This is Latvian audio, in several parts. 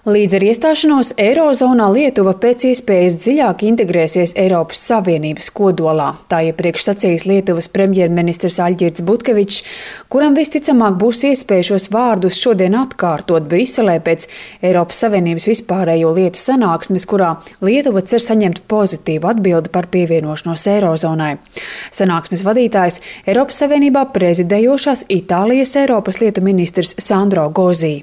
Līdz ar iestāšanos Eirozonā Lietuva pēc iespējas dziļāk integrēsies Eiropas Savienības kodolā. Tā iepriekš sacījis Lietuvas premjerministrs Aļģirds Butkevičs, kuram visticamāk būs iespēja šos vārdus šodien atkārtot Briselē pēc Eiropas Savienības vispārējo lietu sanāksmes, kurā Lietuva cer saņemt pozitīvu atbildi par pievienošanos Eirozonai. Sanāksmes vadītājs Eiropas Savienībā prezidējošās Itālijas Eiropas lietu ministrs Sandro Gozi.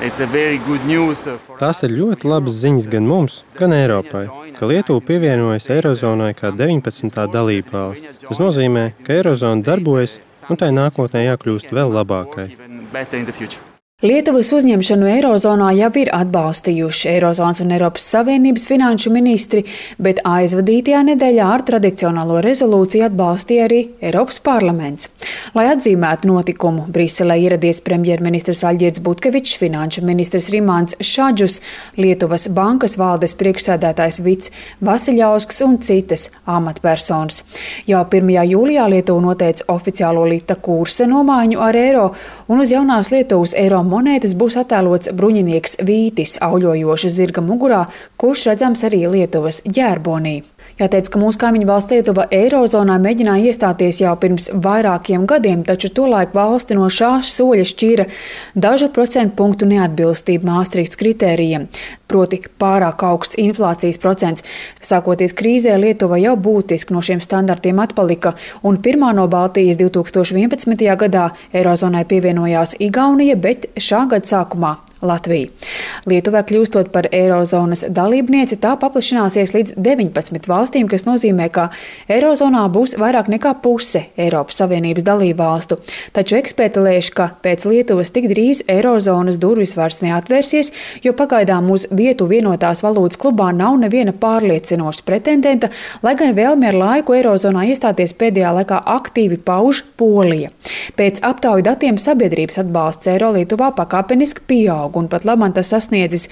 Tās ir ļoti labas ziņas gan mums, gan Eiropai, ka Lietuva pievienojas Eirozonai kā 19. dalībvalsts. Tas nozīmē, ka Eirozona darbojas un tai nākotnē jākļūst vēl labākai. Lietuvas uzņemšanu Eirozonā jau ir atbalstījuši Eirozonas un Eiropas Savienības finanšu ministri, bet aizvadītajā nedēļā ar tradicionālo rezolūciju atbalstīja arī Eiropas parlaments. Lai atzīmētu notikumu, Briselē ieradies premjerministrs Aļģirds Butkevičs, finanšu ministrs Rimants Šadžus, Lietuvas bankas valdes priekšsēdētājs Vits Vasiļausks un citas amatpersonas. Jau 1. jūlijā Lietuva noteica oficiālo lita kursa nomaiņu ar eiro, un uz jaunās Lietuvas eiro monētas būs attēlots bruņinieks Vītis, auļojoša zirga mugurā, kurš redzams arī Lietuvas ģērbonī. Jāteic, ka mūsu kaimiņu valsts Lietuva Eirozonā mēģināja iestāties jau pirms vairākiem gadiem, taču tolaik valsti no šā soļa šķīra dažu procentu punktu neatbilstība Māstrihtas kritērijiem, proti pārāk augsts inflācijas procents. Sākoties krīzē, Lietuva jau būtiski no šiem standartiem atpalika, un pirmā no Baltijas 2011. gadā Eirozonai pievienojās Igaunija, bet šā gada sākumā Latvija. Lietuvai kļūstot par Eirozonas dalībnieci, tā paplašināsies līdz 19 valstīm, kas nozīmē, ka Eirozonā būs vairāk nekā puse Eiropas Savienības dalībvalstu. Taču eksperti lēš, ka pēc Lietuvas tik drīz Eirozonas durvis vairs neatvērsies, jo pagaidām uz vietu vienotās valūtas klubā nav neviena pārliecinoša pretendenta, lai gan vēlmi ar laiku Eirozonā iestāties pēdējā laikā aktīvi pauž Polija. Pēc aptauju datiem sabiedrības atbalsts eiro Lietuvā pakāpeniski pieaug, un pat labāk tas sasniedzis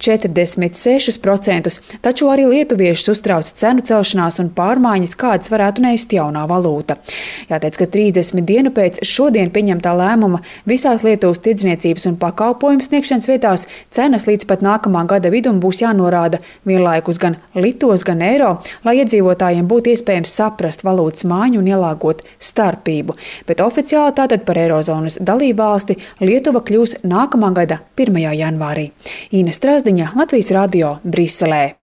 46%, taču arī lietuviešus uztrauc cenu celšanās un pārmaiņas, kādas varētu nest jaunā valūta. Jāteic, ka 30 dienu pēc šodien pieņemtā lēmuma visās Lietuvas tirdzniecības un pakalpojumu sniegšanas vietās cenas līdz pat nākamā gada vidum būs jānorāda vienlaikus gan litos, gan eiro, lai iedzīvotājiem būtu iespējams saprast valūtas maiņu un ielāgot starpību. Bet oficiāli tātad par Eirozonas dalībvalsti Lietuva kļūs nākamā gada 1. janvārī. Īna Strazdiņa, Latvijas radio, Briselē.